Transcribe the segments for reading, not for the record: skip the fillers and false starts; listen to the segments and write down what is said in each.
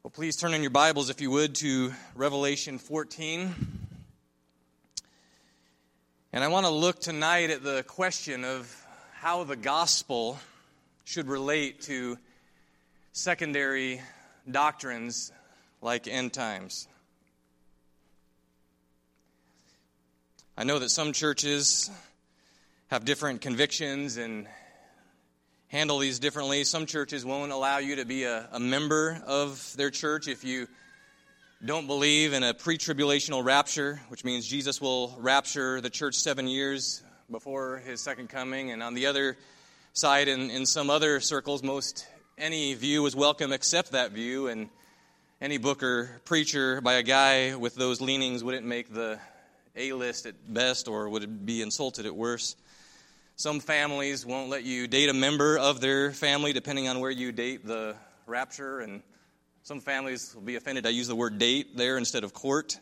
Well, please turn in your Bibles, if you would, to Revelation 14. And I want to look tonight at the question of how the gospel should relate to secondary doctrines like end times. I know that some churches have different convictions and handle these differently. Some churches won't allow you to be a member of their church if you don't believe in a pre-tribulational rapture, which means Jesus will rapture the church 7 years before his second coming. And on the other side, in some other circles, any view is welcome except that view, and any book or preacher by a guy with those leanings wouldn't make the A-list at best, or would be insulted at worst. Some families won't let you date a member of their family, depending on where you date the rapture, and some families will be offended I use the word date there instead of court.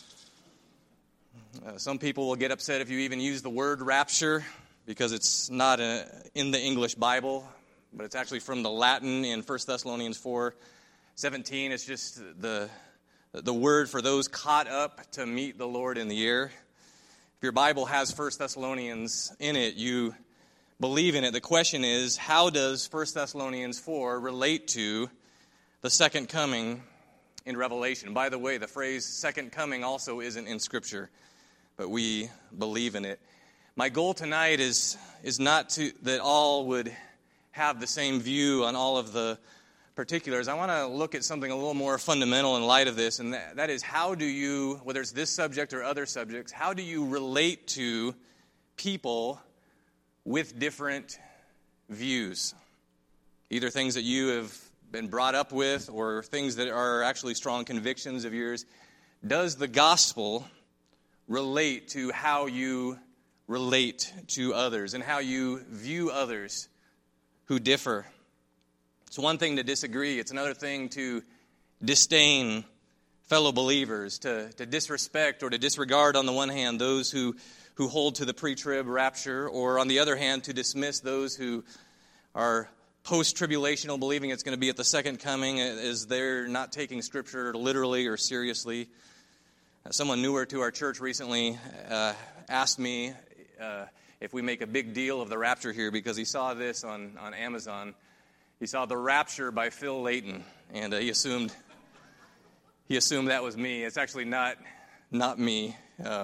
Some people will get upset if you even use the word rapture, because it's not in the English Bible, but it's actually from the Latin in 1 Thessalonians 4:17. It's just the word for those caught up to meet the Lord in the air. If your Bible has 1 Thessalonians in it, you believe in it. The question is, how does 1 Thessalonians 4 relate to the second coming in Revelation? By the way, the phrase second coming also isn't in Scripture, but we believe in it. My goal tonight is not that all would have the same view on all of the particulars. I want to look at something a little more fundamental in light of this, and that is, how do you, whether it's this subject or other subjects, how do you relate to people with different views? Either things that you have been brought up with or things that are actually strong convictions of yours. Does the gospel relate to how you relate to others and how you view others who differ? It's one thing to disagree. It's another thing to disdain fellow believers, to disrespect or to disregard, on the one hand, those who hold to the pre-trib rapture, or on the other hand, to dismiss those who are post-tribulational, believing it's going to be at the second coming, as they're not taking Scripture literally or seriously. Someone newer to our church recently asked me if we make a big deal of the rapture here, because he saw this on Amazon. He saw The Rapture by Phil Layton, and he assumed that was me. It's actually not me.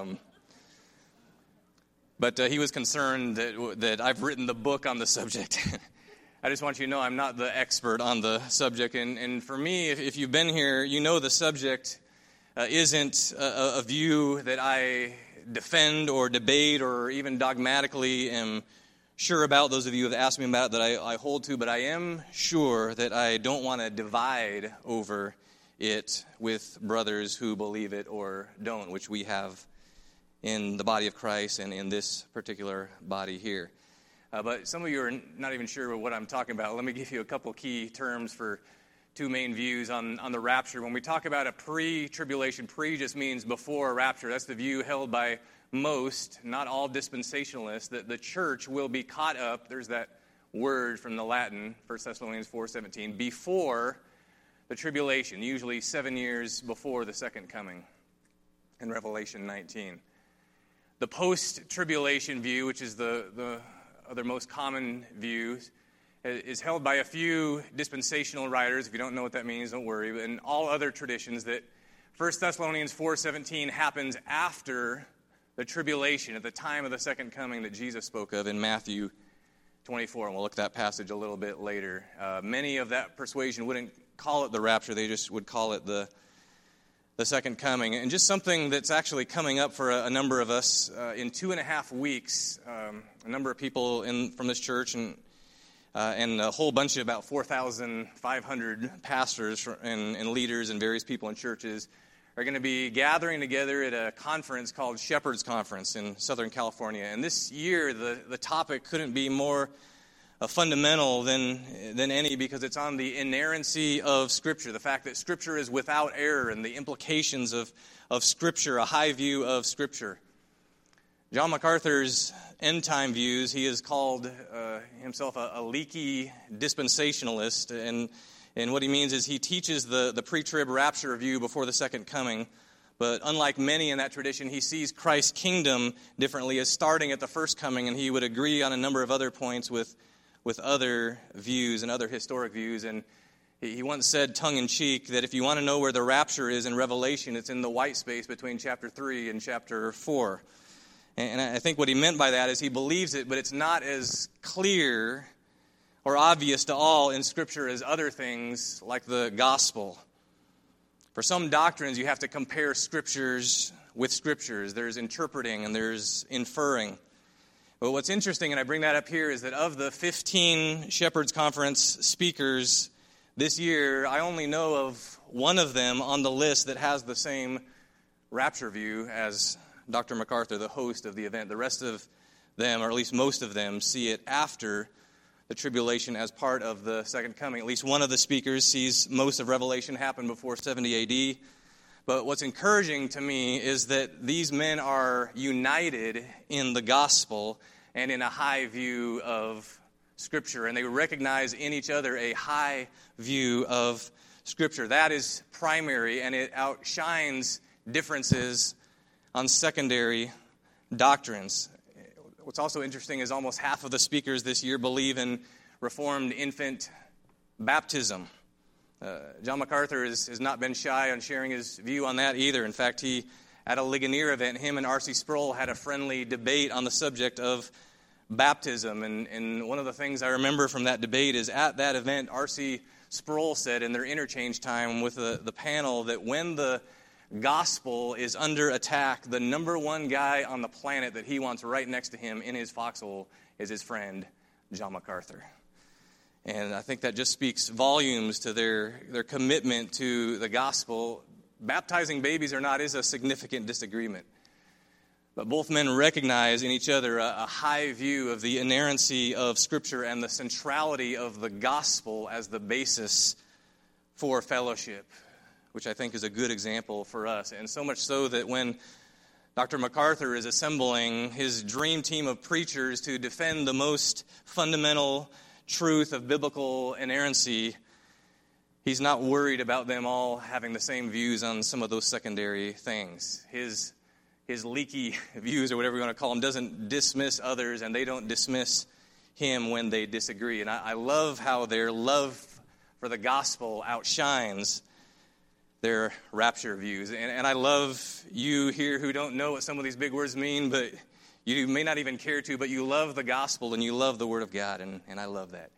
But he was concerned that I've written the book on the subject. I just want you to know I'm not the expert on the subject. And for me, if you've been here, you know the subject isn't a view that I defend or debate or even dogmatically am sure about. Those of you who have asked me about it, that I hold to, but I am sure that I don't want to divide over it with brothers who believe it or don't, which we have in the body of Christ and in this particular body here. But some of you are not even sure what I'm talking about. Let me give you a couple key terms for two main views on the rapture. When we talk about a pre-tribulation, pre just means before rapture. That's the view held by most, not all dispensationalists, that the church will be caught up, there's that word from the Latin, 1 Thessalonians 4:17, before the tribulation, usually 7 years before the second coming in Revelation 19. The post-tribulation view, which is the other most common view, is held by a few dispensational writers. If you don't know what that means, don't worry. But in all other traditions, that 1 Thessalonians 4:17 happens after the tribulation, at the time of the second coming that Jesus spoke of in Matthew 24. And we'll look at that passage a little bit later. Many of that persuasion wouldn't call it the rapture. They just would call it the second coming. And just something that's actually coming up for a number of us. In 2.5 weeks, a number of people from this church and a whole bunch of about 4,500 pastors and leaders and various people in churches are going to be gathering together at a conference called Shepherd's Conference in Southern California. And this year, the topic couldn't be more fundamental than any, because it's on the inerrancy of Scripture, the fact that Scripture is without error, and the implications of Scripture, a high view of Scripture. John MacArthur's end-time views, he has called himself a leaky dispensationalist, and And what he means is he teaches the pre-trib rapture view before the second coming. But unlike many in that tradition, he sees Christ's kingdom differently as starting at the first coming, and he would agree on a number of other points with other views and other historic views. And he once said, tongue-in-cheek, that if you want to know where the rapture is in Revelation, it's in the white space between chapter 3 and chapter 4. And I think what he meant by that is he believes it, but it's not as clear or obvious to all in Scripture as other things like the gospel. For some doctrines, you have to compare Scriptures with Scriptures. There's interpreting and there's inferring. But what's interesting, and I bring that up here, is that of the 15 Shepherds Conference speakers this year, I only know of one of them on the list that has the same rapture view as Dr. MacArthur, the host of the event. The rest of them, or at least most of them, see it after the tribulation as part of the second coming. At least one of the speakers sees most of Revelation happen before 70 A.D. But what's encouraging to me is that these men are united in the gospel and in a high view of Scripture, and they recognize in each other a high view of Scripture. That is primary, and it outshines differences on secondary doctrines. What's also interesting is almost half of the speakers this year believe in Reformed infant baptism. John MacArthur has not been shy on sharing his view on that either. In fact, at a Ligonier event, him and R.C. Sproul had a friendly debate on the subject of baptism. And one of the things I remember from that debate is at that event, R.C. Sproul said in their interchange time with the panel that when the gospel is under attack, the number one guy on the planet that he wants right next to him in his foxhole is his friend, John MacArthur. And I think that just speaks volumes to their commitment to the gospel. Baptizing babies or not is a significant disagreement. But both men recognize in each other a high view of the inerrancy of Scripture and the centrality of the gospel as the basis for fellowship, which I think is a good example for us. And so much so that when Dr. MacArthur is assembling his dream team of preachers to defend the most fundamental truth of biblical inerrancy, he's not worried about them all having the same views on some of those secondary things. His leaky views, or whatever you want to call them, doesn't dismiss others, and they don't dismiss him when they disagree. And I love how their love for the gospel outshines their rapture views. And I love you here who don't know what some of these big words mean, but you may not even care to, but you love the gospel and you love the Word of God, and I love that.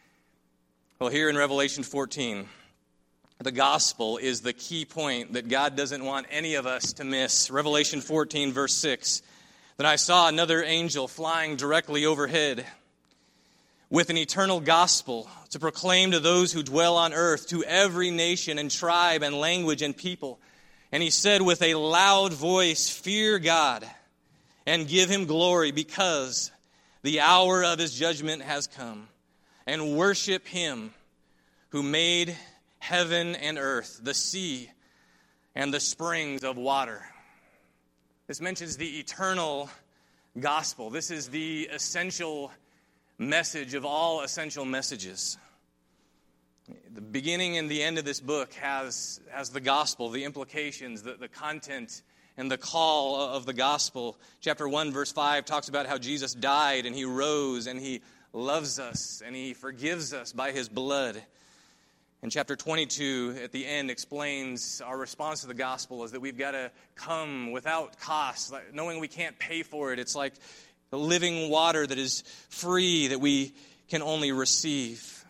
Well, here in Revelation 14, the gospel is the key point that God doesn't want any of us to miss. Revelation 14, verse 6. Then I saw another angel flying directly overhead with an eternal gospel to proclaim to those who dwell on earth, to every nation and tribe and language and people. And he said with a loud voice, "Fear God and give him glory, because the hour of his judgment has come. And worship him who made heaven and earth, the sea, and the springs of water." This mentions the eternal gospel. This is the essential message of all essential messages. The beginning and the end of this book has the gospel, the implications, the content, and the call of the gospel. Chapter 1, verse 5 talks about how Jesus died and he rose and he loves us and he forgives us by his blood. And chapter 22 at the end explains our response to the gospel is that we've got to come without cost, knowing we can't pay for it. It's like the living water that is free that we can only receive.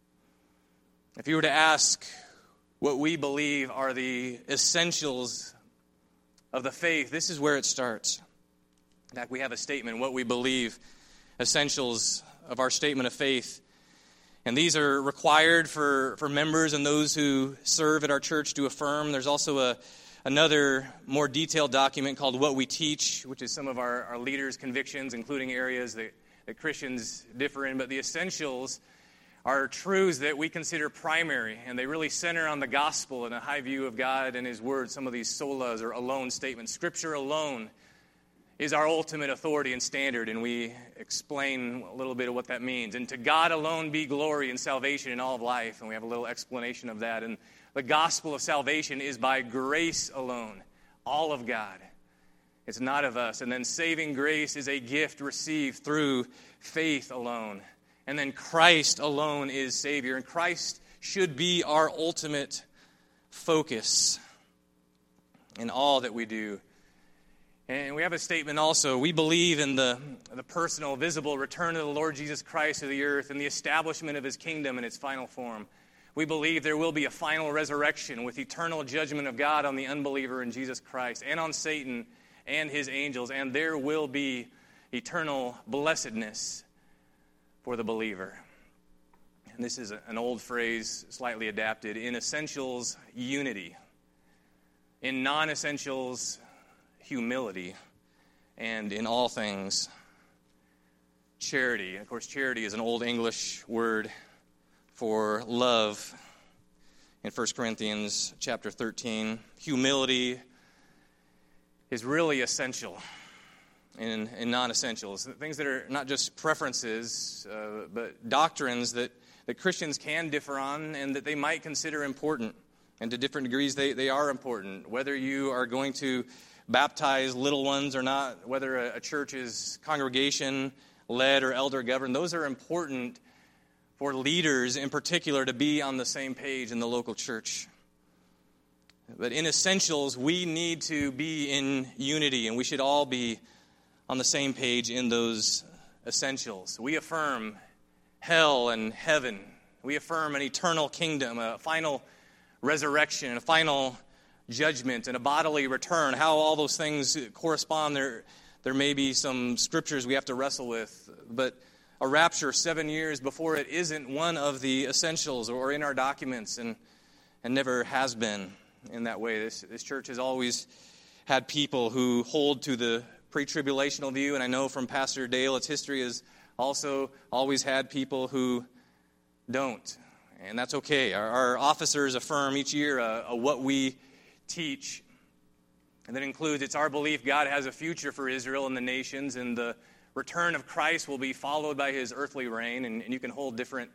If you were to ask what we believe are the essentials of the faith, this is where it starts. In fact, we have a statement, what we believe, essentials of our statement of faith. And these are required for members and those who serve at our church to affirm. There's also another more detailed document called What We Teach, which is some of our leaders' convictions, including areas that Christians differ in. But the essentials are truths that we consider primary, and they really center on the gospel and a high view of God and his word. Some of these solas or alone statements. Scripture alone is our ultimate authority and standard, and we explain a little bit of what that means. And to God alone be glory and salvation in all of life, and we have a little explanation of that. And the gospel of salvation is by grace alone, all of God. It's not of us. And then saving grace is a gift received through faith alone. And then Christ alone is Savior, and Christ should be our ultimate focus in all that we do. And we have a statement also. We believe in the personal, visible return of the Lord Jesus Christ to the earth and the establishment of His kingdom in its final form. We believe there will be a final resurrection with eternal judgment of God on the unbeliever in Jesus Christ and on Satan and his angels, and there will be eternal blessedness for the believer. And this is an old phrase, slightly adapted. In essentials, unity. In non-essentials, humility. And in all things, charity. Of course, charity is an old English word for love. In 1 Corinthians chapter 13, humility is really essential in non-essentials. Things that are not just preferences, but doctrines that Christians can differ on and that they might consider important. And to different degrees, they are important. Whether you are going to baptize little ones or not, whether a church is congregation-led or elder-governed, those are important for leaders in particular to be on the same page in the local church. But in essentials, we need to be in unity, and we should all be on the same page in those essentials. We affirm hell and heaven. We affirm an eternal kingdom, a final resurrection, a final judgment, and a bodily return. How all those things correspond, there may be some scriptures we have to wrestle with, but a rapture 7 years before it isn't one of the essentials or in our documents, and never has been in that way. This church has always had people who hold to the pre-tribulational view, and I know from Pastor Dale, its history has also always had people who don't, and that's okay. Our officers affirm each year what we teach, and that includes it's our belief God has a future for Israel and the nations, and the return of Christ will be followed by His earthly reign, and you can hold different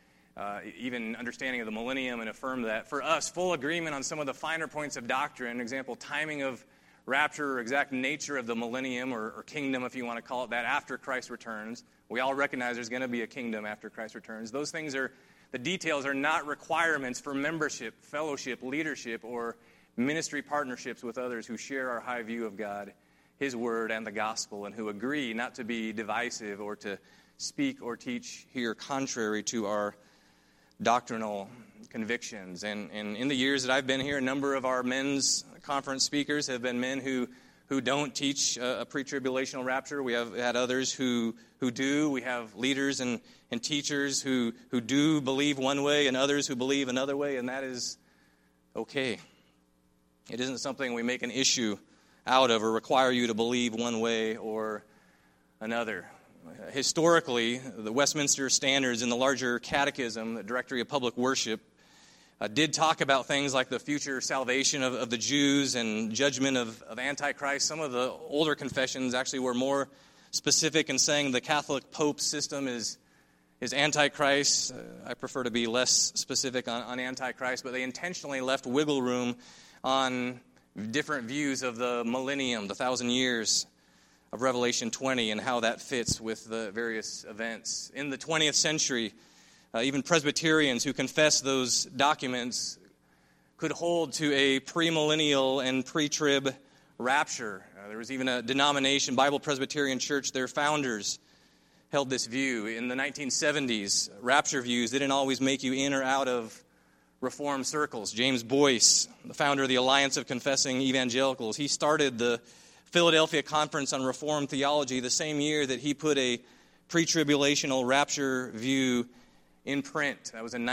even understanding of the millennium and affirm that. For us, full agreement on some of the finer points of doctrine, example, timing of rapture or exact nature of the millennium or kingdom, if you want to call it that, after Christ returns. We all recognize there's going to be a kingdom after Christ returns. Those things the details are not requirements for membership, fellowship, leadership, or ministry partnerships with others who share our high view of God, His Word, and the gospel, and who agree not to be divisive or to speak or teach here contrary to our doctrinal convictions. And in the years that I've been here, a number of our men's conference speakers have been men who don't teach a pre-tribulational rapture. We have had others who do. We have leaders and teachers who do believe one way and others who believe another way, and that is okay. It isn't something we make an issue out of or require you to believe one way or another. Historically, the Westminster Standards in the larger catechism, the Directory of Public Worship, did talk about things like the future salvation of the Jews and judgment of Antichrist. Some of the older confessions actually were more specific in saying the Catholic Pope system is Antichrist. I prefer to be less specific on Antichrist, but they intentionally left wiggle room on different views of the millennium, the 1,000 years of Revelation 20, and how that fits with the various events. In the 20th century, even Presbyterians who confess those documents could hold to a premillennial and pre-trib rapture. There was even a denomination, Bible Presbyterian Church, their founders held this view. In the 1970s, rapture views didn't always make you in or out of Reformed circles. James Boyce, the founder of the Alliance of Confessing Evangelicals, he started the Philadelphia Conference on Reformed Theology the same year that he put a pre-tribulational rapture view in print. That was in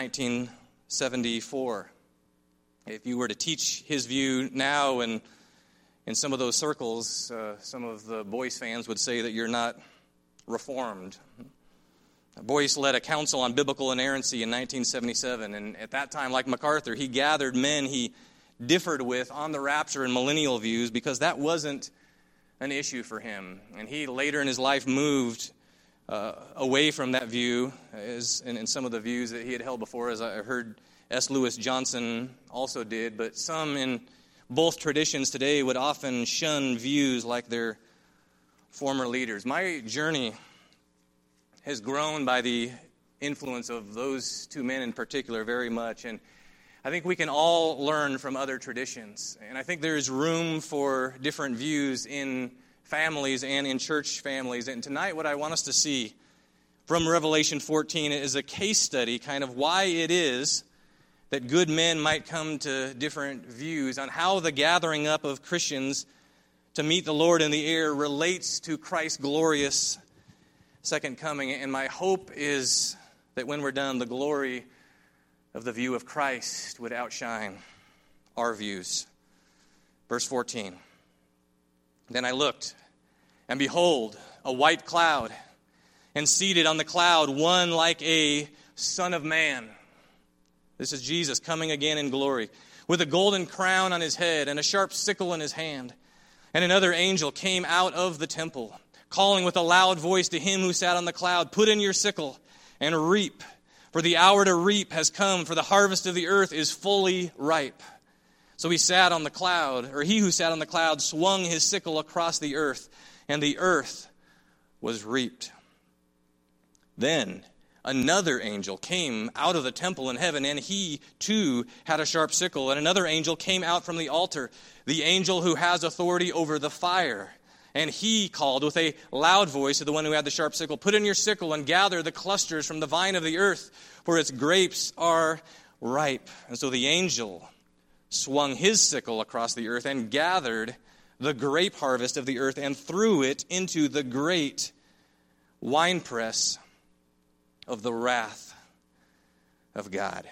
1974. If you were to teach his view now and in some of those circles, some of the Boyce fans would say that you're not Reformed. Boyce led a council on biblical inerrancy in 1977, and at that time, like MacArthur, he gathered men he differed with on the rapture and millennial views because that wasn't an issue for him. And he later in his life moved away from that view, and some of the views that he had held before, as I heard S. Lewis Johnson also did. But some in both traditions today would often shun views like their former leaders. My journey has grown by the influence of those two men in particular very much. And I think we can all learn from other traditions. And I think there's room for different views in families and in church families. And tonight what I want us to see from Revelation 14 is a case study, kind of why it is that good men might come to different views on how the gathering up of Christians to meet the Lord in the air relates to Christ's glorious second coming. And my hope is that when we're done, the glory of the view of Christ would outshine our views. Verse 14. Then I looked, and behold, a white cloud, and seated on the cloud, one like a Son of Man. This is Jesus coming again in glory, with a golden crown on his head and a sharp sickle in his hand. And another angel came out of the temple, calling with a loud voice to him who sat on the cloud, "Put in your sickle and reap, for the hour to reap has come, for the harvest of the earth is fully ripe." So he who sat on the cloud swung his sickle across the earth, and the earth was reaped. Then another angel came out of the temple in heaven, and he too had a sharp sickle. And another angel came out from the altar, the angel who has authority over the fire. And he called with a loud voice to the one who had the sharp sickle, "Put in your sickle and gather the clusters from the vine of the earth, for its grapes are ripe." And so the angel swung his sickle across the earth and gathered the grape harvest of the earth and threw it into the great winepress of the wrath of God.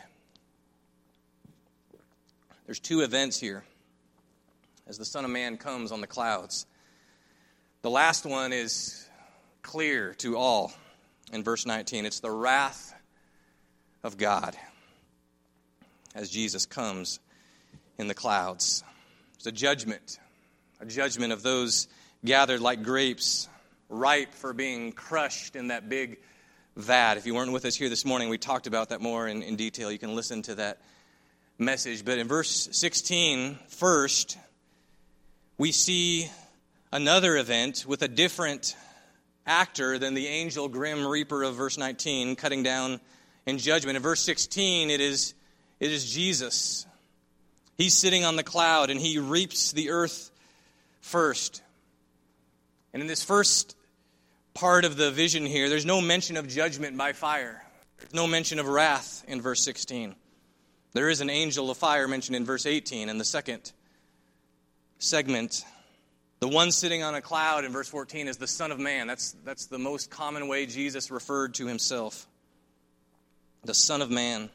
There's two events here as the Son of Man comes on the clouds. The last one is clear to all in verse 19. It's the wrath of God as Jesus comes in the clouds. It's a judgment of those gathered like grapes, ripe for being crushed in that big vat. If you weren't with us here this morning, we talked about that more in detail. You can listen to that message. But in verse 16, first, we see another event with a different actor than the angel grim reaper of verse 19 cutting down in judgment. In verse 16, it is Jesus. He's sitting on the cloud and he reaps the earth first. And in this first part of the vision here, there's no mention of judgment by fire. There's no mention of wrath in verse 16. There is an angel of fire mentioned in verse 18 in the second segment. The one sitting on a cloud in verse 14 is the Son of Man. That's the most common way Jesus referred to himself. The Son of Man.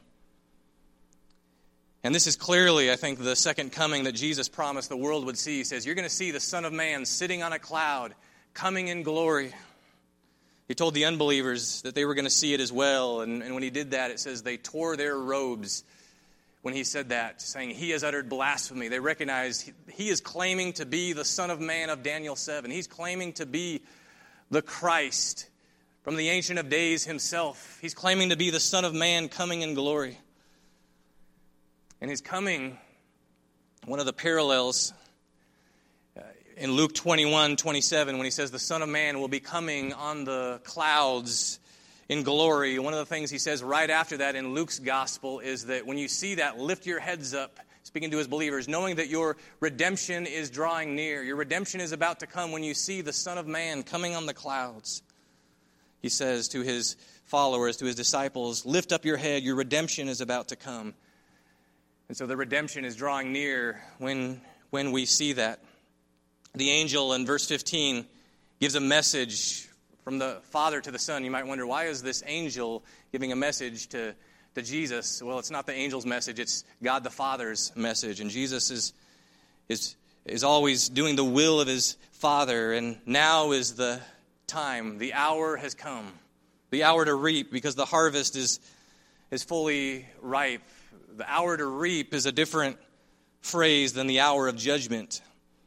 And this is clearly, I think, the second coming that Jesus promised the world would see. He says, you're going to see the Son of Man sitting on a cloud, coming in glory. He told the unbelievers that they were going to see it as well. And when he did that, it says they tore their robes when he said that, saying, he has uttered blasphemy. They recognized he is claiming to be the Son of Man of Daniel 7. He's claiming to be the Christ from the Ancient of Days himself. He's claiming to be the Son of Man coming in glory. And his coming, one of the parallels in Luke 21:27, when he says the Son of Man will be coming on the clouds in glory, one of the things he says right after that in Luke's gospel is that when you see that, lift your heads up, speaking to his believers, knowing that your redemption is drawing near. Your redemption is about to come when you see the Son of Man coming on the clouds. He says to his followers, to his disciples, lift up your head, your redemption is about to come. And so the redemption is drawing near when we see that. The angel in verse 15 gives a message from the Father to the Son. You might wonder, why is this angel giving a message to Jesus? Well, it's not the angel's message, it's God the Father's message. And Jesus is always doing the will of his Father. And now is the time. The hour has come. The hour to reap, because the harvest is fully ripe. The hour to reap is a different phrase than the hour of judgment.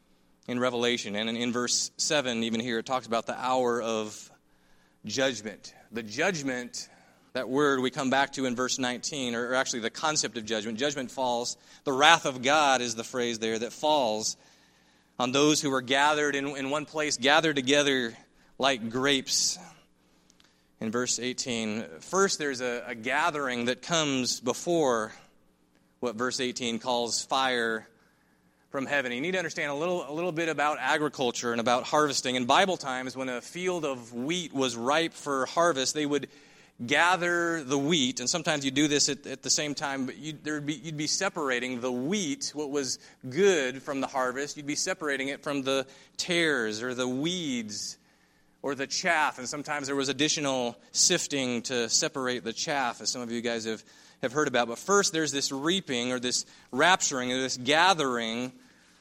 in Revelation. And in verse 7, even here, it talks about the hour of judgment. The judgment, that word we come back to in verse 19, or actually the concept of judgment. Judgment falls. The wrath of God is the phrase there that falls on those who are gathered in one place, gathered together like grapes. In verse 18, first there's a gathering that comes before what verse 18 calls fire from heaven. You need to understand a little bit about agriculture and about harvesting. In Bible times, when a field of wheat was ripe for harvest, they would gather the wheat, and sometimes you do this at the same time, but you'd be separating the wheat, what was good from the harvest. You'd be separating it from the tares or the weeds or the chaff, and sometimes there was additional sifting to separate the chaff, as some of you guys have heard about. But first there's this reaping or this rapturing or this gathering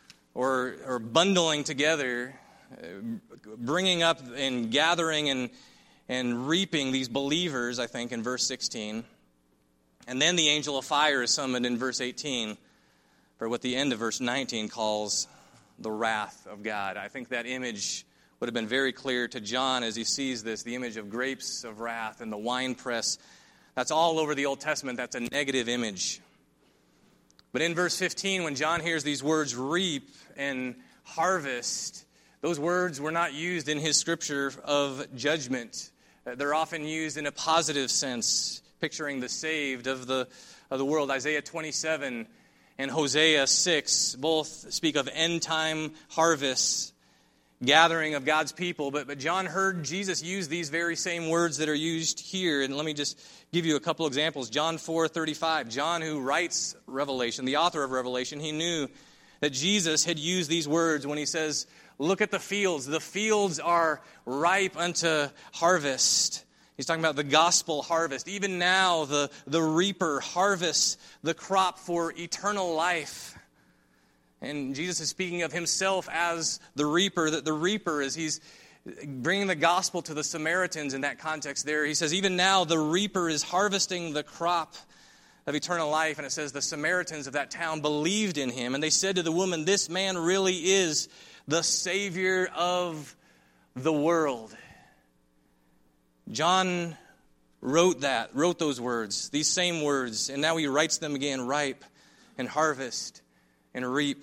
or bundling together, bringing up and gathering and reaping these believers, I think, in verse 16. And then the angel of fire is summoned in verse 18 for what the end of verse 19 calls the wrath of God. I think that image would have been very clear to John as he sees this, the image of grapes of wrath and the winepress. That's all over the Old Testament. That's a negative image. But in verse 15, when John hears these words, reap and harvest, those words were not used in his scripture of judgment. They're often used in a positive sense, picturing the saved of the world. Isaiah 27 and Hosea 6 both speak of end-time harvests, gathering of God's people. But John heard Jesus use these very same words that are used here. And let me just give you a couple examples. John 4:35. John, who writes Revelation, the author of Revelation, he knew that Jesus had used these words when he says, look at the fields. The fields are ripe unto harvest. He's talking about the gospel harvest. Even now, the reaper harvests the crop for eternal life. And Jesus is speaking of himself as the reaper, that the reaper is he's bringing the gospel to the Samaritans in that context there. He says, even now the reaper is harvesting the crop of eternal life. And it says the Samaritans of that town believed in him. And they said to the woman, this man really is the Savior of the world. John wrote those words, these same words, and now he writes them again, ripe and harvest and reap.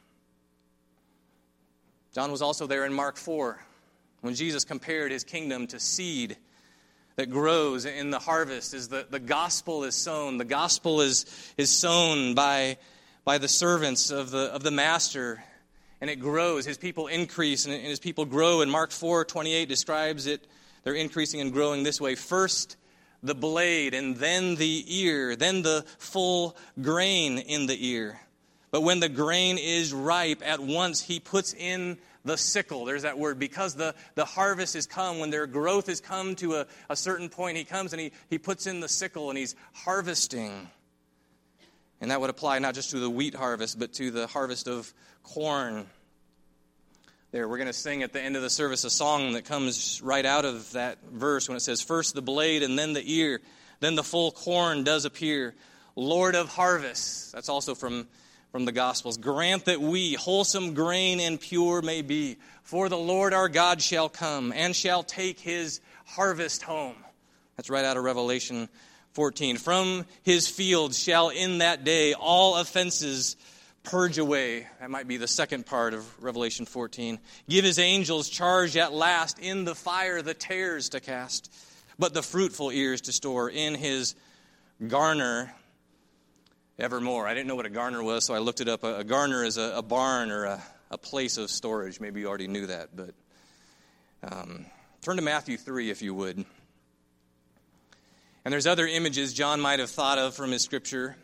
John was also there in Mark 4 when Jesus compared his kingdom to seed that grows in the harvest as the gospel is sown. The gospel is sown by the servants of the master, and it grows. His people increase and his people grow. And Mark 4:28 describes it. They're increasing and growing this way. First the blade, and then the ear, then the full grain in the ear. But when the grain is ripe, at once he puts in the sickle. There's that word. Because the harvest has come, when their growth has come to a certain point, he comes and he puts in the sickle and he's harvesting. And that would apply not just to the wheat harvest, but to the harvest of corn. There, we're going to sing at the end of the service a song that comes right out of that verse when it says, first the blade and then the ear, then the full corn does appear. Lord of harvests. That's also from the Gospels. Grant that we wholesome grain and pure may be, for the Lord our God shall come and shall take his harvest home. That's right out of Revelation 14. From his fields shall in that day all offenses purge away. That might be the second part of Revelation 14. Give his angels charge at last in the fire the tares to cast, but the fruitful ears to store in his garner evermore. I didn't know what a garner was, so I looked it up. A garner is a barn or a place of storage. Maybe you already knew that, but turn to Matthew 3 if you would. And there's other images John might have thought of from his scripture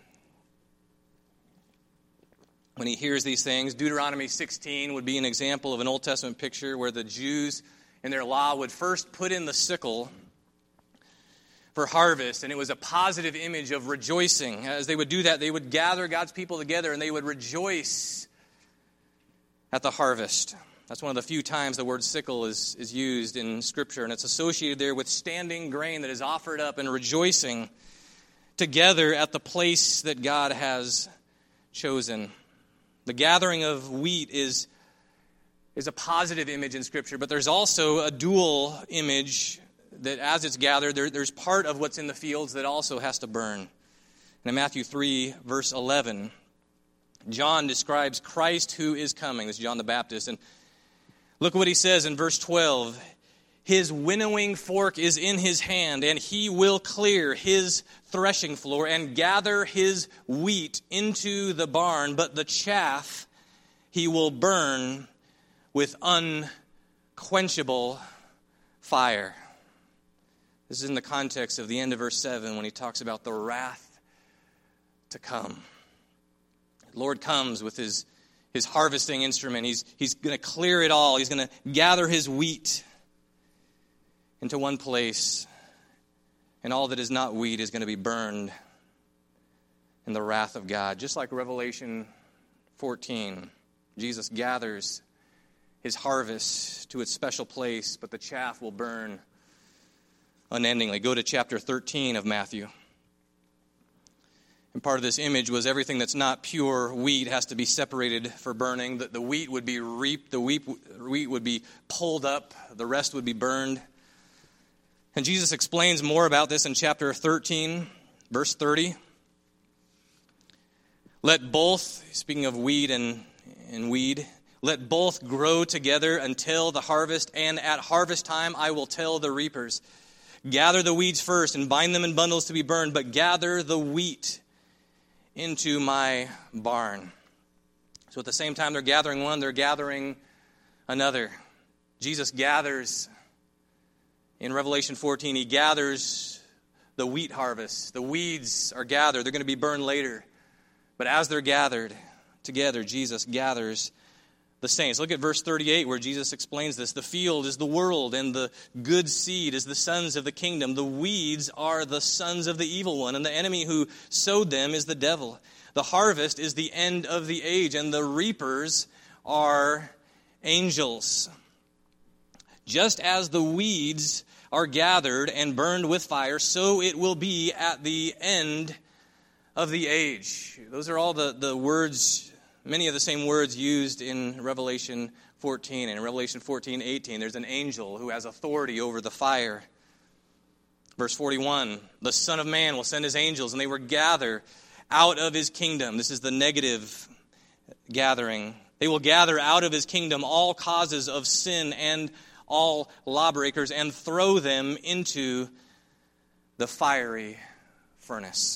when he hears these things. Deuteronomy 16 would be an example of an Old Testament picture where the Jews in their law would first put in the sickle for harvest, and it was a positive image of rejoicing. As they would do that, they would gather God's people together and they would rejoice at the harvest. That's one of the few times the word sickle is used in Scripture, and it's associated there with standing grain that is offered up and rejoicing together at the place that God has chosen. The gathering of wheat is is a positive image in Scripture, but there's also a dual image that as it's gathered, there's part of what's in the fields that also has to burn. And in Matthew 3, verse 11, John describes Christ who is coming. This is John the Baptist. And look what he says in verse 12. His winnowing fork is in his hand, and he will clear his threshing floor and gather his wheat into the barn, but the chaff he will burn with unquenchable fire. This is in the context of the end of verse 7 when he talks about the wrath to come. The Lord comes with his harvesting instrument. He's going to clear it all. He's going to gather his wheat into one place, and all that is not wheat is going to be burned in the wrath of God. Just like Revelation 14, Jesus gathers his harvest to its special place, but the chaff will burn unendingly. Go to chapter 13 of Matthew. And part of this image was everything that's not pure wheat has to be separated for burning. The wheat would be reaped, the wheat would be pulled up, the rest would be burned. And Jesus explains more about this in chapter 13, verse 30. Let both, speaking of weed and weed, let both grow together until the harvest, and at harvest time I will tell the reapers, gather the weeds first and bind them in bundles to be burned, but gather the wheat into my barn. So at the same time they're gathering one, they're gathering another. Jesus gathers, in Revelation 14, he gathers the wheat harvest. The weeds are gathered. They're going to be burned later. But as they're gathered together, Jesus gathers the saints. Look at verse 38 where Jesus explains this. The field is the world, and the good seed is the sons of the kingdom. The weeds are the sons of the evil one, and the enemy who sowed them is the devil. The harvest is the end of the age, and the reapers are angels. Just as the weeds are gathered and burned with fire, so it will be at the end of the age. Those are all the words, many of the same words used in Revelation 14. And in Revelation 14:18, there's an angel who has authority over the fire. Verse 41, the Son of Man will send his angels, and they will gather out of his kingdom. This is the negative gathering. They will gather out of his kingdom all causes of sin and all lawbreakers, and throw them into the fiery furnace.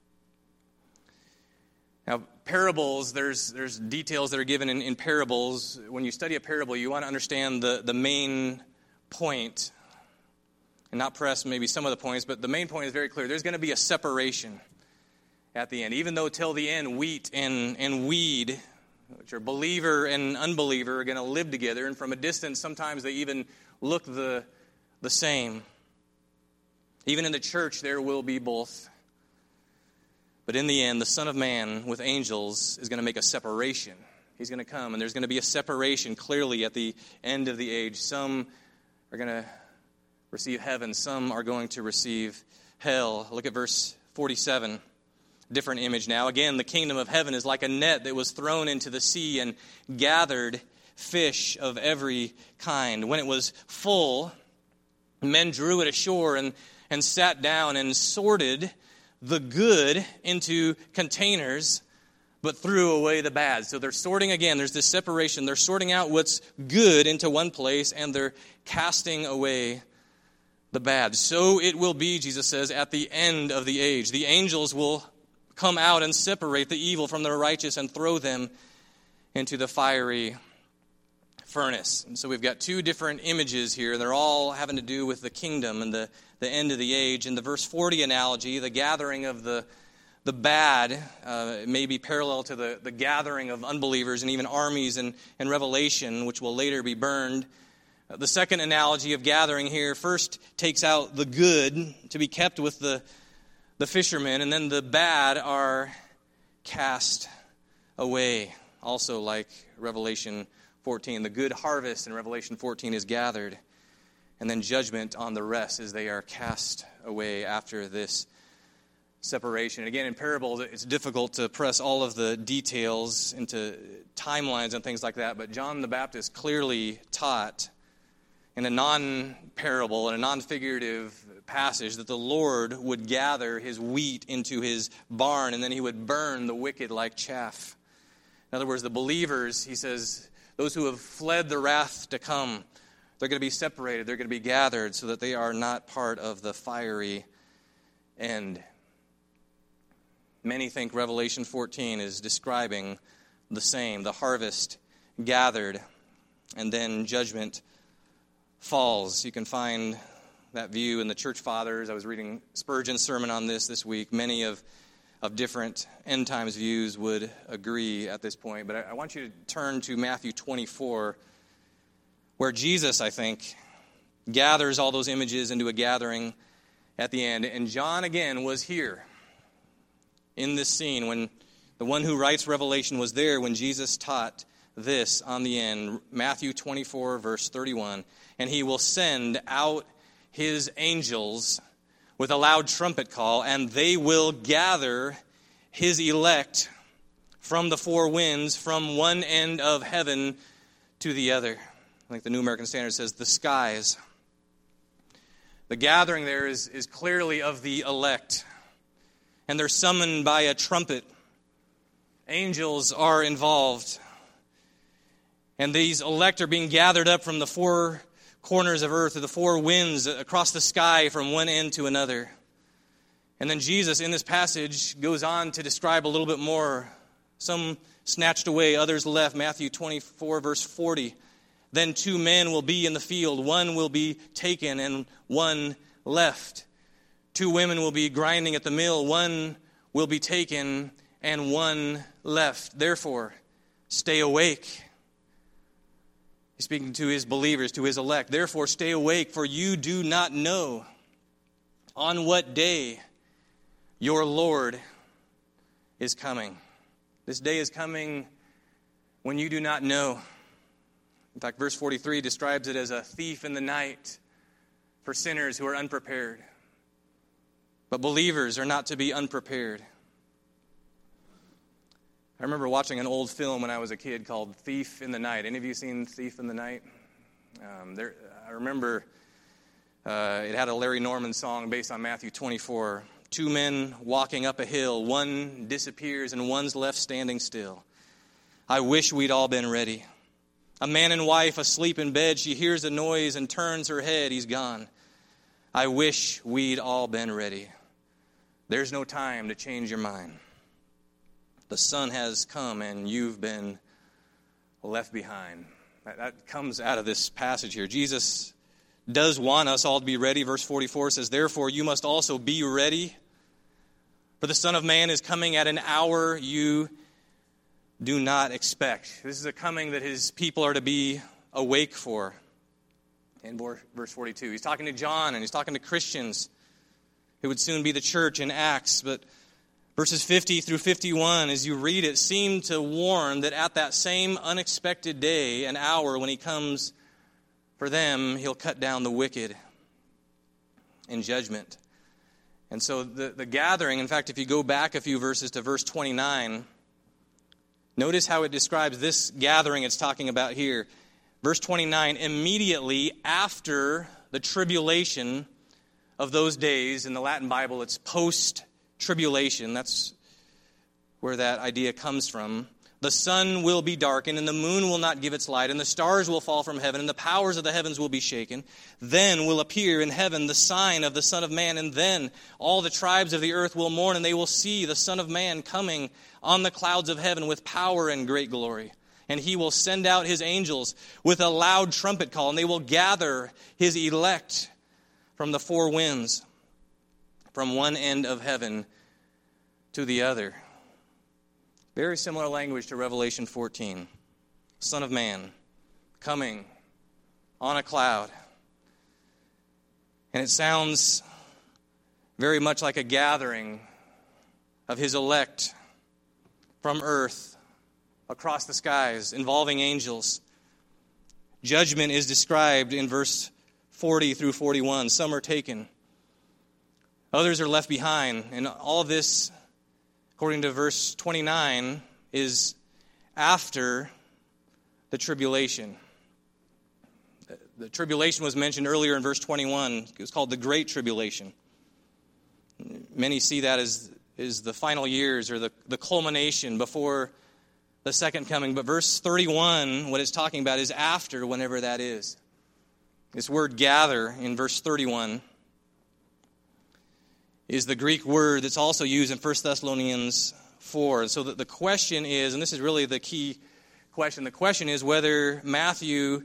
Now, parables, there's details that are given in parables. When you study a parable, you want to understand the main point, and not press maybe some of the points, but the main point is very clear. There's going to be a separation at the end. Even though till the end, wheat and weed, which are believer and unbeliever, are going to live together, and from a distance, sometimes they even look the same. Even in the church, there will be both. But in the end, the Son of Man with angels is going to make a separation. He's going to come, and there's going to be a separation clearly at the end of the age. Some are going to receive heaven. Some are going to receive hell. Look at verse 47. Different image now. Again, the kingdom of heaven is like a net that was thrown into the sea and gathered fish of every kind. When it was full, men drew it ashore and sat down and sorted the good into containers, but threw away the bad. So they're sorting again. There's this separation. They're sorting out what's good into one place, and they're casting away the bad. So it will be, Jesus says, at the end of the age. The angels will come out and separate the evil from the righteous and throw them into the fiery furnace. And so we've got two different images here. They're all having to do with the kingdom and the end of the age. In the verse 40 analogy, the gathering of the bad may be parallel to the gathering of unbelievers and even armies in Revelation, which will later be burned. The second analogy of gathering here first takes out the good to be kept with the fishermen, and then the bad are cast away. Also like Revelation 14, the good harvest in Revelation 14 is gathered, and then judgment on the rest as they are cast away after this separation. And again, in parables, it's difficult to press all of the details into timelines and things like that, but John the Baptist clearly taught in a non-parable, in a non-figurative passage, that the Lord would gather his wheat into his barn, and then he would burn the wicked like chaff. In other words, the believers, he says, those who have fled the wrath to come, they're going to be separated, they're going to be gathered so that they are not part of the fiery end. Many think Revelation 14 is describing the same, the harvest gathered, and then judgment falls. You can find that view in the Church Fathers. I was reading Spurgeon's sermon on this week. Many of different end times views would agree at this point. But I want you to turn to Matthew 24, where Jesus, I think, gathers all those images into a gathering at the end. And John, again, was here in this scene when the one who writes Revelation was there when Jesus taught this on the end. Matthew 24, verse 31. And he will send out his angels with a loud trumpet call, and they will gather his elect from the four winds, from one end of heaven to the other. I think the New American Standard says the skies. The gathering there is clearly of the elect, and they're summoned by a trumpet. Angels are involved, and these elect are being gathered up from the four corners of earth, or the four winds across the sky from one end to another. And then Jesus, in this passage, goes on to describe a little bit more. Some snatched away, others left. Matthew 24, verse 40. Then 2 men will be in the field. One will be taken and one left. 2 women will be grinding at the mill. One will be taken and one left. Therefore, stay awake. He's speaking to his believers, to his elect. Therefore, stay awake, for you do not know on what day your Lord is coming. This day is coming when you do not know. In fact, verse 43 describes it as a thief in the night for sinners who are unprepared. But believers are not to be unprepared. I remember watching an old film when I was a kid called Thief in the Night. Any of you seen Thief in the Night? I remember it had a Larry Norman song based on Matthew 24. 2 men walking up a hill. One disappears and one's left standing still. I wish we'd all been ready. A man and wife asleep in bed. She hears a noise and turns her head. He's gone. I wish we'd all been ready. There's no time to change your mind. The Son has come and you've been left behind. That comes out of this passage here. Jesus does want us all to be ready. Verse 44 says, therefore you must also be ready, for the Son of Man is coming at an hour you do not expect. This is a coming that his people are to be awake for. In verse 42, he's talking to John and he's talking to Christians who would soon be the church in Acts, but verses 50 through 51, as you read it, seem to warn that at that same unexpected day, an hour when he comes for them, he'll cut down the wicked in judgment. And so the gathering, in fact, if you go back a few verses to verse 29, notice how it describes this gathering it's talking about here. Verse 29, immediately after the tribulation of those days, in the Latin Bible it's post-tribulation, that's where that idea comes from. The sun will be darkened, and the moon will not give its light, and the stars will fall from heaven, and the powers of the heavens will be shaken. Then will appear in heaven the sign of the Son of Man, and then all the tribes of the earth will mourn, and they will see the Son of Man coming on the clouds of heaven with power and great glory. And he will send out his angels with a loud trumpet call, and they will gather his elect from the four winds, from one end of heaven to the other. Very similar language to Revelation 14. Son of Man, coming on a cloud. And it sounds very much like a gathering of his elect from earth across the skies, involving angels. Judgment is described in verse 40 through 41. Some are taken. Others are left behind. And all of this, according to verse 29, is after the tribulation. The tribulation was mentioned earlier in verse 21. It was called the Great Tribulation. Many see that as the final years or the culmination before the second coming. But verse 31, what it's talking about is after, whenever that is. This word gather in verse 31 is the Greek word that's also used in 1 Thessalonians 4. So the question is, and this is really the key question, the question is whether Matthew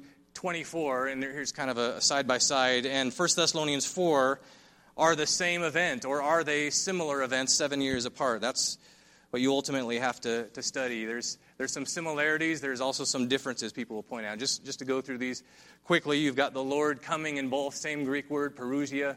24, and here's kind of a side-by-side, and 1 Thessalonians 4 are the same event, or are they similar events 7 years apart? That's what you ultimately have to study. There's some similarities. There's also some differences people will point out. Just to go through these quickly, you've got the Lord coming in both, same Greek word, parousia.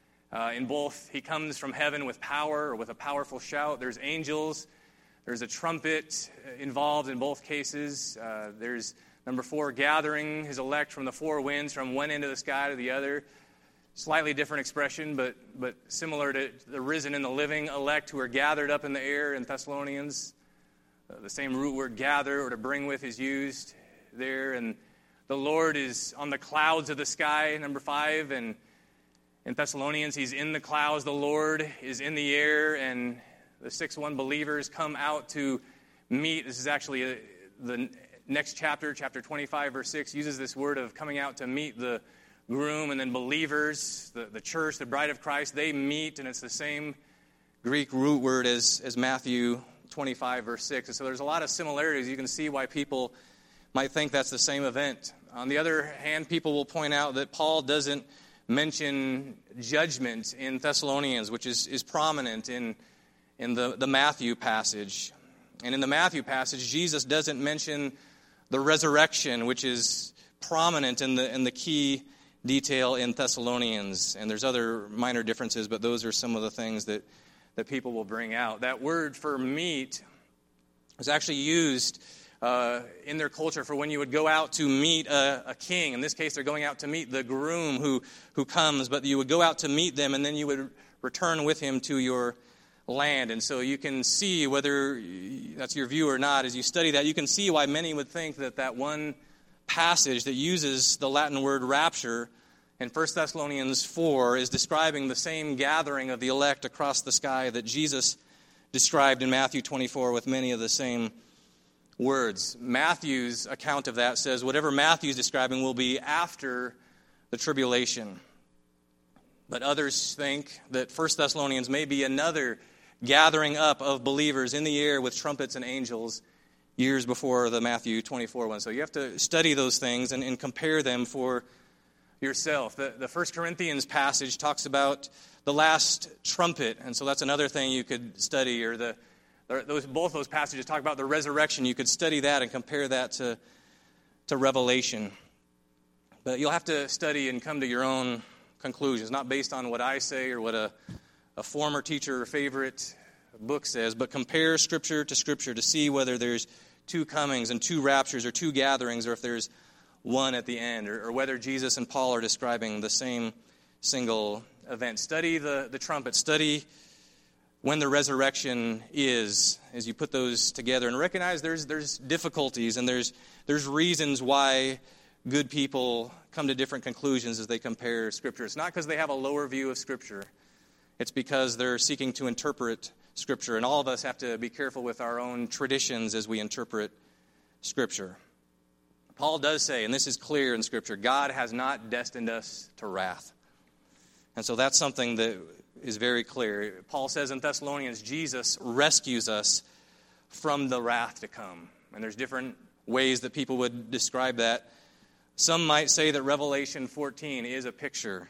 In both, he comes from heaven with power or with a powerful shout. There's angels. There's a trumpet involved in both cases. There's, number 4, gathering his elect from the four winds, from one end of the sky to the other. Slightly different expression, but similar to the risen and the living elect who are gathered up in the air in Thessalonians. The same root word gather or to bring with is used there. And the Lord is on the clouds of the sky, number 5. And in Thessalonians, he's in the clouds. The Lord is in the air. And the 6-1 believers come out to meet. This is actually the next chapter, chapter 25, verse 6, uses this word of coming out to meet the groom, and then believers, the church, the bride of Christ, they meet, and it's the same Greek root word as Matthew 25, verse 6. And so there's a lot of similarities. You can see why people might think that's the same event. On the other hand, people will point out that Paul doesn't mention judgment in Thessalonians, which is prominent in the Matthew passage. And in the Matthew passage, Jesus doesn't mention the resurrection, which is prominent in the key detail in Thessalonians. And there's other minor differences, but those are some of the things that people will bring out. That word for meet was actually used in their culture for when you would go out to meet a king. In this case, they're going out to meet the groom who comes, but you would go out to meet them, and then you would return with him to your land. And so you can see, whether that's your view or not, as you study that, you can see why many would think that one passage that uses the Latin word rapture in 1 Thessalonians 4 is describing the same gathering of the elect across the sky that Jesus described in Matthew 24 with many of the same words. Matthew's account of that says whatever Matthew's describing will be after the tribulation. But others think that 1 Thessalonians may be another gathering up of believers in the air with trumpets and angels years before the Matthew 24 one. So you have to study those things and compare them for yourself. The 1 Corinthians passage talks about the last trumpet, and so that's another thing you could study. Or both those passages talk about the resurrection. You could study that and compare that to Revelation. But you'll have to study and come to your own conclusions, not based on what I say or what a former teacher or favorite book says, but compare Scripture to see whether there's two comings and two raptures or two gatherings, or if there's one at the end, or whether Jesus and Paul are describing the same single event. Study the trumpet. Study when the resurrection is, as you put those together, and recognize there's difficulties and there's reasons why good people come to different conclusions as they compare Scripture. It's not because they have a lower view of Scripture. It's because they're seeking to interpret Scripture. And all of us have to be careful with our own traditions as we interpret Scripture. Paul does say, and this is clear in Scripture, God has not destined us to wrath. And so that's something that is very clear. Paul says in Thessalonians, Jesus rescues us from the wrath to come. And there's different ways that people would describe that. Some might say that Revelation 14 is a picture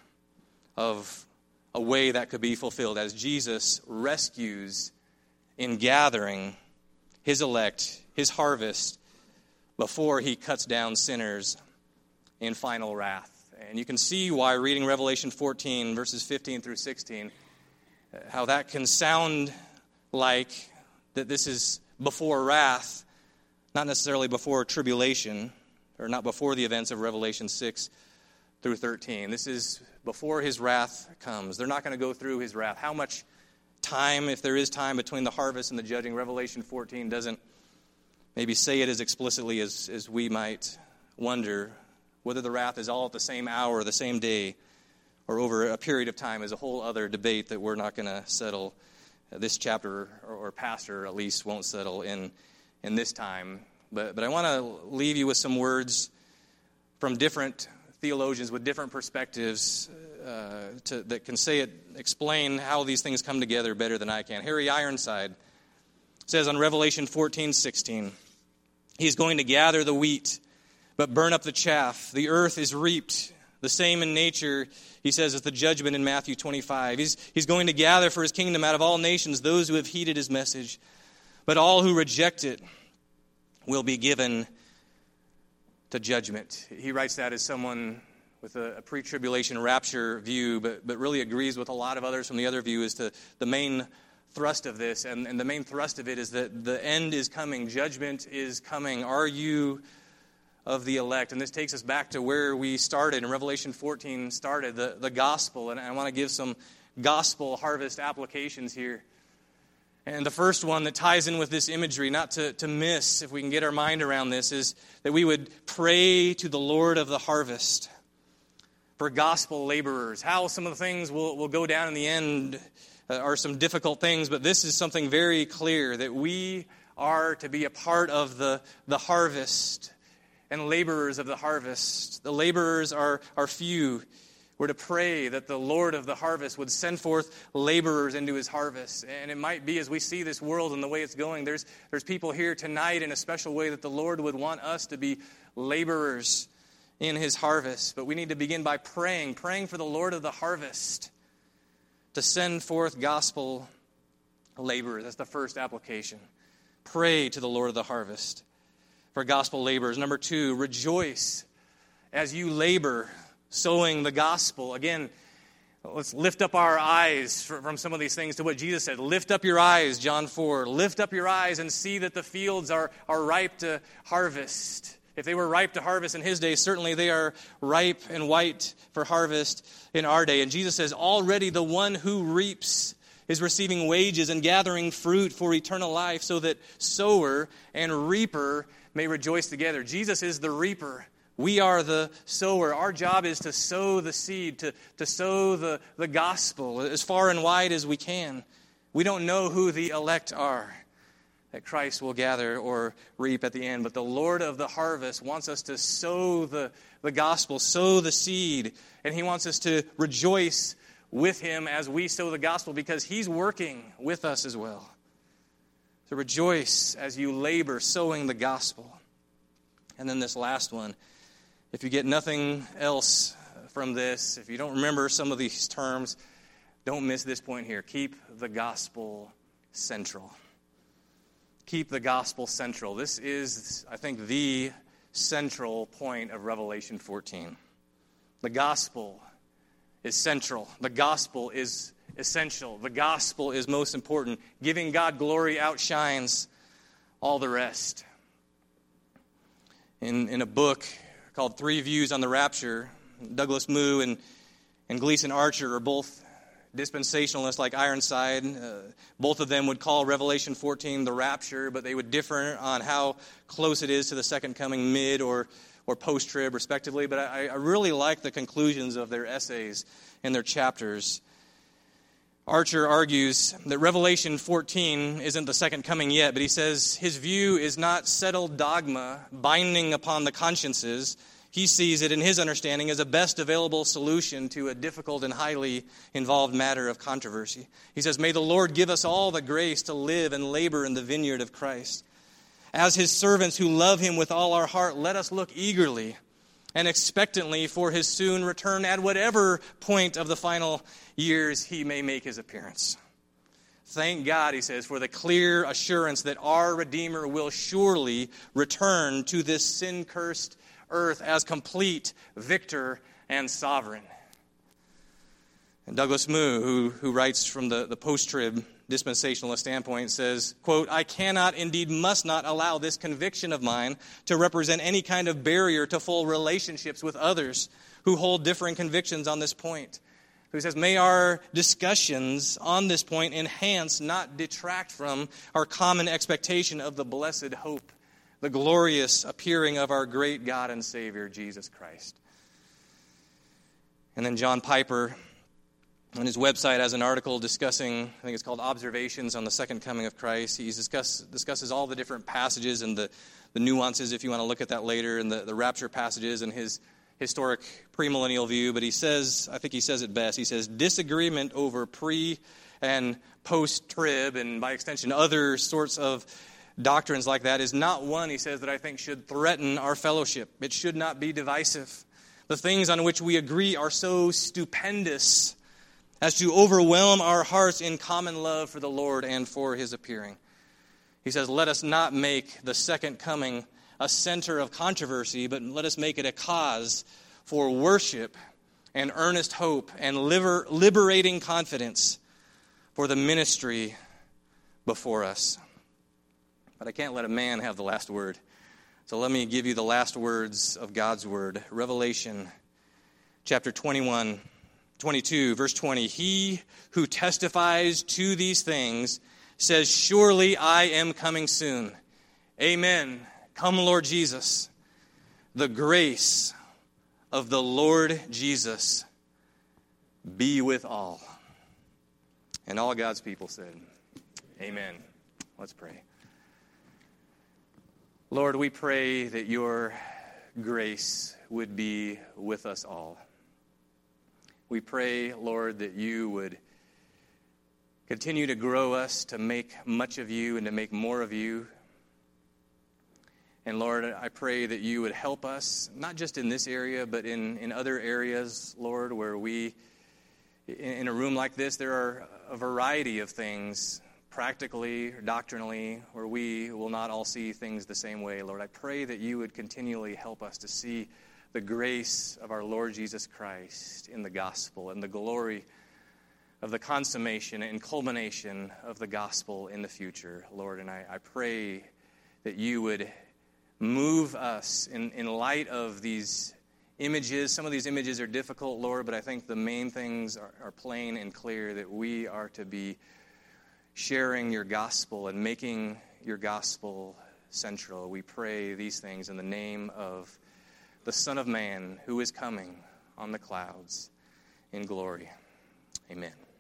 of a way that could be fulfilled as Jesus rescues in gathering his elect, his harvest, before he cuts down sinners in final wrath. And you can see why, reading Revelation 14, verses 15 through 16, how that can sound like that this is before wrath, not necessarily before tribulation, or not before the events of Revelation 6, through 13. This is before his wrath comes. They're not going to go through his wrath. How much time, if there is time, between the harvest and the judging? Revelation 14 doesn't maybe say it as explicitly as we might wonder. Whether the wrath is all at the same hour, the same day, or over a period of time is a whole other debate that we're not going to settle. This chapter, or pastor at least, won't settle in this time. But I want to leave you with some words from different theologians with different perspectives that can explain how these things come together better than I can. Harry Ironside says on Revelation 14:16, he's going to gather the wheat, but burn up the chaff. The earth is reaped. The same in nature, he says, as the judgment in Matthew 25. He's going to gather for his kingdom out of all nations those who have heeded his message. But all who reject it will be given to judgment. He writes that as someone with a pre-tribulation rapture view, but really agrees with a lot of others from the other view as to the main thrust of this. And the main thrust of it is that the end is coming. Judgment is coming. Are you of the elect? And this takes us back to where we started in Revelation 14 started, the gospel. And I want to give some gospel harvest applications here. And the first one that ties in with this imagery, not to miss, if we can get our mind around this, is that we would pray to the Lord of the harvest for gospel laborers. How some of the things will go down in the end are some difficult things, but this is something very clear, that we are to be a part of the harvest and laborers of the harvest. The laborers are few. We're to pray that the Lord of the harvest would send forth laborers into his harvest. And it might be, as we see this world and the way it's going, there's people here tonight in a special way that the Lord would want us to be laborers in his harvest. But we need to begin by praying for the Lord of the harvest to send forth gospel laborers. That's the first application. Pray to the Lord of the harvest for gospel laborers. Number 2, rejoice as you labor, sowing the gospel. Again, let's lift up our eyes from some of these things to what Jesus said. Lift up your eyes, John 4. Lift up your eyes and see that the fields are ripe to harvest. If they were ripe to harvest in his day, certainly they are ripe and white for harvest in our day. And Jesus says, already the one who reaps is receiving wages and gathering fruit for eternal life, so that sower and reaper may rejoice together. Jesus is the reaper. We are the sower. Our job is to sow the seed, to sow the gospel as far and wide as we can. We don't know who the elect are that Christ will gather or reap at the end, but the Lord of the harvest wants us to sow the gospel, sow the seed, and he wants us to rejoice with him as we sow the gospel, because he's working with us as well. So rejoice as you labor, sowing the gospel. And then this last one, if you get nothing else from this, if you don't remember some of these terms, don't miss this point here. Keep the gospel central. Keep the gospel central. This is, I think, the central point of Revelation 14. The gospel is central. The gospel is essential. The gospel is most important. Giving God glory outshines all the rest. In a book called 3 Views on the Rapture, Douglas Moo and Gleason Archer are both dispensationalists like Ironside. Both of them would call Revelation 14 the rapture, but they would differ on how close it is to the second coming, mid or post-trib, respectively. But I really like the conclusions of their essays and their chapters. Archer argues that Revelation 14 isn't the second coming yet, but he says his view is not settled dogma binding upon the consciences. He sees it in his understanding as a best available solution to a difficult and highly involved matter of controversy. He says, may the Lord give us all the grace to live and labor in the vineyard of Christ. As his servants who love him with all our heart, let us look eagerly and expectantly for his soon return at whatever point of the final years he may make his appearance. Thank God, he says, for the clear assurance that our Redeemer will surely return to this sin-cursed earth as complete victor and sovereign. And Douglas Moo, who writes from the post-trib dispensationalist standpoint, says, quote, "I cannot, indeed must not allow this conviction of mine to represent any kind of barrier to full relationships with others who hold differing convictions on this point." He says, may our discussions on this point enhance, not detract from, our common expectation of the blessed hope, the glorious appearing of our great God and Savior, Jesus Christ. And then John Piper, on his website, has an article discussing, I think it's called Observations on the Second Coming of Christ. He discusses all the different passages and the nuances, if you want to look at that later, and the rapture passages and his historic premillennial view. But he says, I think he says it best, he says, disagreement over pre- and post-trib, and by extension other sorts of doctrines like that, is not one, he says, that I think should threaten our fellowship. It should not be divisive. The things on which we agree are so stupendous as to overwhelm our hearts in common love for the Lord and for His appearing. He says, let us not make the second coming a center of controversy, but let us make it a cause for worship and earnest hope and liberating confidence for the ministry before us. But I can't let a man have the last word. So let me give you the last words of God's word. Revelation chapter 22, verse 20. He who testifies to these things says, surely I am coming soon. Amen. Come, Lord Jesus. The grace of the Lord Jesus be with all. And all God's people said, amen. Let's pray. Lord, we pray that your grace would be with us all. We pray, Lord, that you would continue to grow us to make much of you and to make more of you. And Lord, I pray that you would help us, not just in this area, but in other areas, Lord, where we, in a room like this, there are a variety of things, practically, doctrinally, where we will not all see things the same way. Lord, I pray that you would continually help us to see the grace of our Lord Jesus Christ in the gospel and the glory of the consummation and culmination of the gospel in the future, Lord. And I pray that you would move us in light of these images. Some of these images are difficult, Lord, but I think the main things are plain and clear, that we are to be sharing your gospel and making your gospel central. We pray these things in the name of the Son of Man who is coming on the clouds in glory. Amen.